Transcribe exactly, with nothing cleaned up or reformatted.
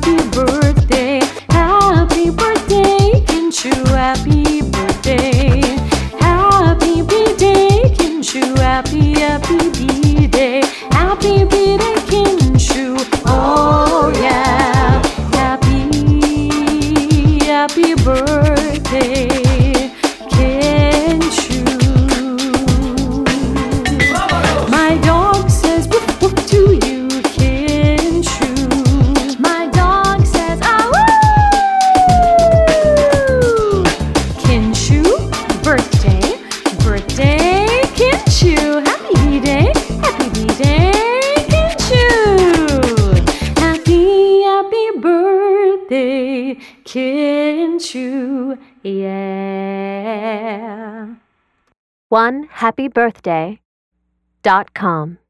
happy birthday, happy birthday, Kinchu, happy birthday, happy birthday, Kinchu, happy, happy birthday, happy birthday, Kinchu, oh yeah, happy, happy birthday, Kinchu. My dog says woof woof to you, Kinchu. My dog says ah woo. Kinchu, birthday, birthday, Kinchu. Happy B-Day, happy B-Day, Kinchu. Happy, happy birthday, Kinchu, yeah. one happy birthday dot com